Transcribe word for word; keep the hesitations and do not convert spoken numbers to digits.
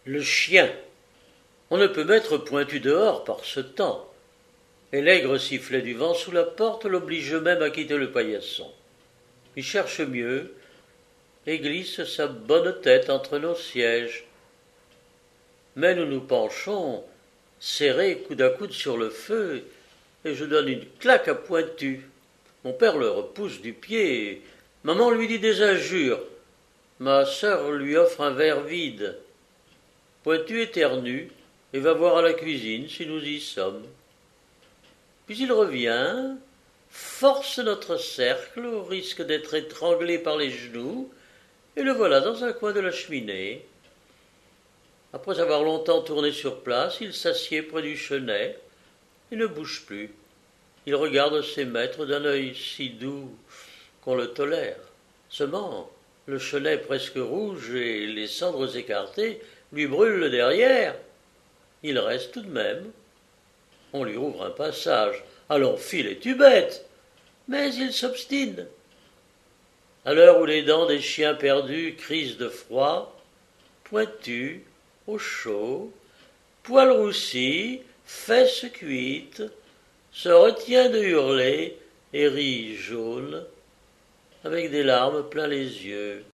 Le chien. On ne peut mettre Pointu dehors par ce temps. Et l'aigre sifflet du vent sous la porte l'oblige même à quitter le paillasson. Il cherche mieux et glisse sa bonne tête entre nos sièges. Mais nous nous penchons, serrés coude à coude sur le feu, et je donne une claque à Pointu. Mon père le repousse du pied, et maman lui dit des injures. Ma sœur lui offre un verre vide. Pointu éternue et va voir à la cuisine si nous y sommes. Puis il revient, force notre cercle au risque d'être étranglé par les genoux, et le voilà dans un coin de la cheminée. Après avoir longtemps tourné sur place, il s'assied près du chenet et ne bouge plus. Il regarde ses maîtres d'un œil si doux qu'on le tolère. Seulement, le chenet presque rouge et les cendres écartées lui brûlent le derrière. Il reste tout de même. On lui ouvre un passage. Allons, file, es-tu bête? Mais il s'obstine. À l'heure où les dents des chiens perdus crisent de froid, Pointu, au chaud, poil roussi, fesses cuites, se retient de hurler et rit jaune, avec des larmes plein les yeux.